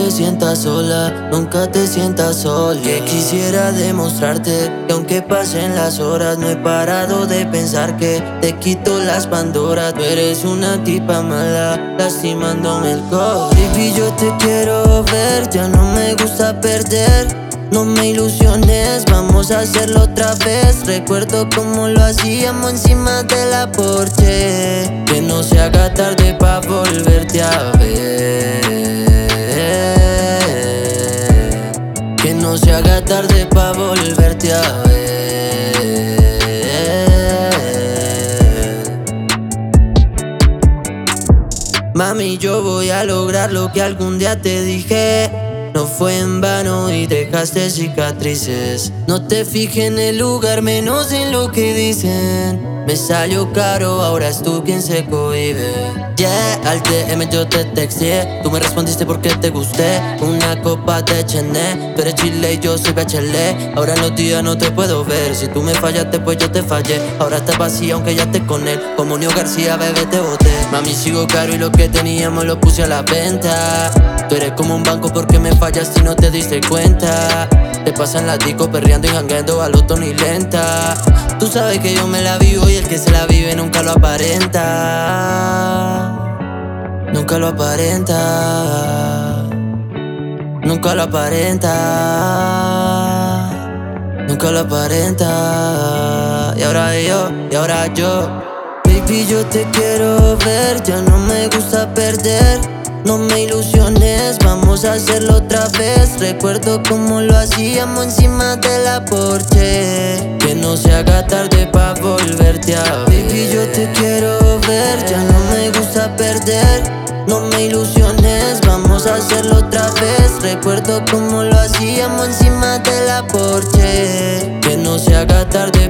te sientas sola, nunca te sientas sola. Que quisiera demostrarte que aunque pasen las horas, no he parado de pensar que te quito las Pandoras. Tú eres una tipa mala, lastimándome el core. Baby, yo te quiero ver, ya no me gusta perder. No me ilusiones, vamos a hacerlo otra vez. Recuerdo cómo lo hacíamos encima de la Porsche. Que no se haga tarde pa' volverte a ver. Que no se haga tarde pa' volverte a ver. Mami, yo voy a lograr lo que algún día te dije. No fue en vano y dejaste cicatrices. No te fijes en el lugar, menos en lo que dicen. Me salió caro, ahora es tú quien se cohibe. Yeah, al DM yo te texté. Tú me respondiste porque te gusté. Una copa de Chené. Tú eres Chile y yo soy Bachelet. Ahora en los días no te puedo ver. Si tú me fallaste, pues yo te fallé. Ahora estás vacía aunque ya estés con él. Como Nio García, bebé, te boté. Mami, sigo caro y lo que teníamos lo puse a la venta. Tú eres como un banco porque me fallaste y no te diste cuenta. Te pasan las discos perreando y jangueando a lo Tony Lenta. Tú sabes que yo me la vivo y el que se la vive nunca lo aparenta. Nunca lo aparenta. Nunca lo aparenta. Nunca lo aparenta. Y ahora yo. Baby, yo te quiero ver, ya no me gusta perder. No me ilusiones, vamos a hacerlo otra vez. Recuerdo cómo lo hacíamos encima de la Porsche. Que no se haga tarde pa' volverte a ver. Baby, yo te quiero ver, ya no me gusta perder. No me ilusiones, vamos a hacerlo otra vez. Recuerdo cómo lo hacíamos encima de la Porsche. Que no se haga tarde